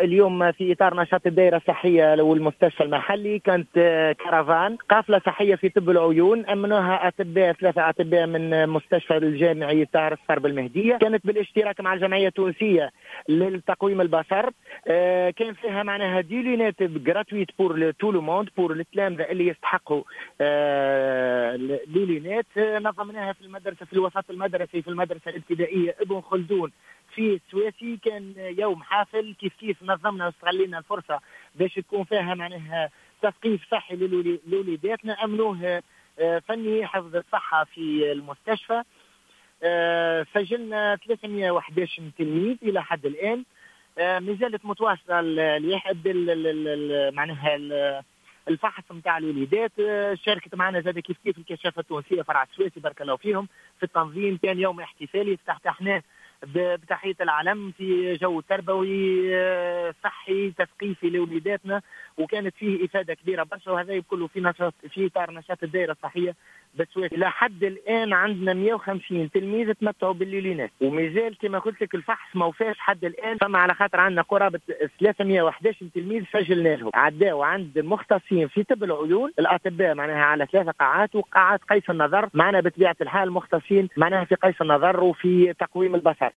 اليوم في إطار نشاط الدائرة الصحية والمستشفى المحلي كانت كرفان قافلة صحية في طب العيون أمنوها أطباء 3 أطباء من مستشفى الجامعي طاهر الصقر بالمهدية، كانت بالاشتراك مع الجمعية التونسية للتقويم البصر. كان فيها معناها ديلينات جراتويت بور تو لو موند بور التلامذة اللي يستحقوا ديلينات. نظمناها في المدرسة في الوسط المدرسي في المدرسة الابتدائية ابن خلدون في السويسي. كان يوم حافل كيف نظمنا واستغلينا الفرصة باش تكون فيها معناها تثقيف صحي لوليداتنا. أمنوه فني حفظ الصحة في المستشفى. سجلنا 311 تلميذ إلى حد الآن. مازالت متواصلة لحد معناها الفحص نتاع الوليدات. شاركت معنا زاد كيف الكشافة التونسية فرع السويسي بارك الله فيهم في التنظيم. كان يوم احتفالي افتتحناه بتحية العلم في جو تربوي صحي تثقيفي لوليداتنا، وكانت فيه إفادة كبيرة برشا. وهذا كله في إطار نشاط الدائرة الصحية بالسويس. إلى حد الآن عندنا 150 تلميذ تمتعوا بالليلينات، ومازال كما قلت لك الفحص ما وفاش حد الآن. فما على خاطر عندنا قرابة 311 تلميذ سجلنا لهم. عداوا عند مختصين في طب العيون الأطباء معناها على 3 قاعات، وقاعات قيس النظر معنا بطبيعة الحال مختصين معناها في قيس النظر وفي تقويم البصر.